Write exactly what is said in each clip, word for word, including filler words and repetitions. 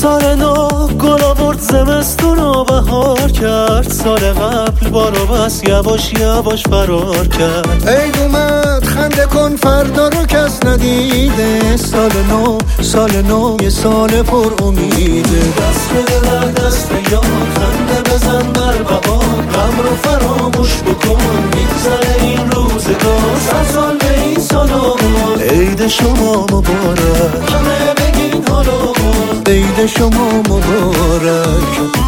سال نو گل آورد زمستون و بهار کرد، سال قبل بارو بس یواش یواش فرار کرد. عید اومد خنده کن فردا رو کس ندیده، سال نو سال نو یه سال پر امیده. دست بده در دست یار خنده بزن بر بهار، غم رو فراموش بکن میگذره این روزگار. صد سال به این سال آمد عید شما مبارک، همه بگین حالا عید شما مبارک.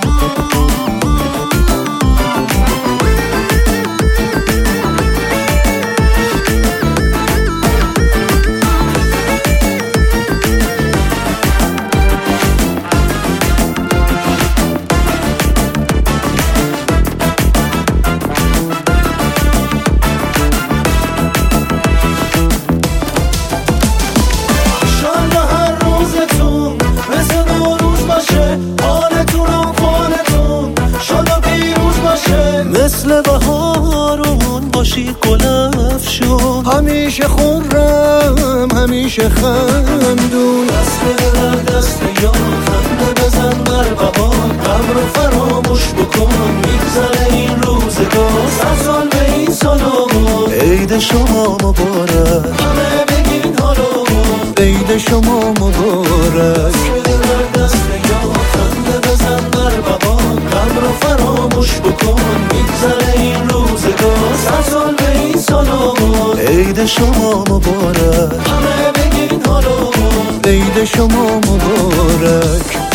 مثل بهارمون باشی گلفشون، همیشه خورم همیشه خندون. دست بده در دست یار خنده بزن بر بهار، غم رو فراموش بکن میگذره این روزگار. صد سال به این سال آمد عید شما مبارک، همه بگین حالا عید شما مبارک. دست بده در دست یار خنده بزن بر بهار، غم رو فراموش بکن میگذره این روزگار. صد سال به این سال آمد عید شما مبارک، همه بگین حالا عید شما مبارک.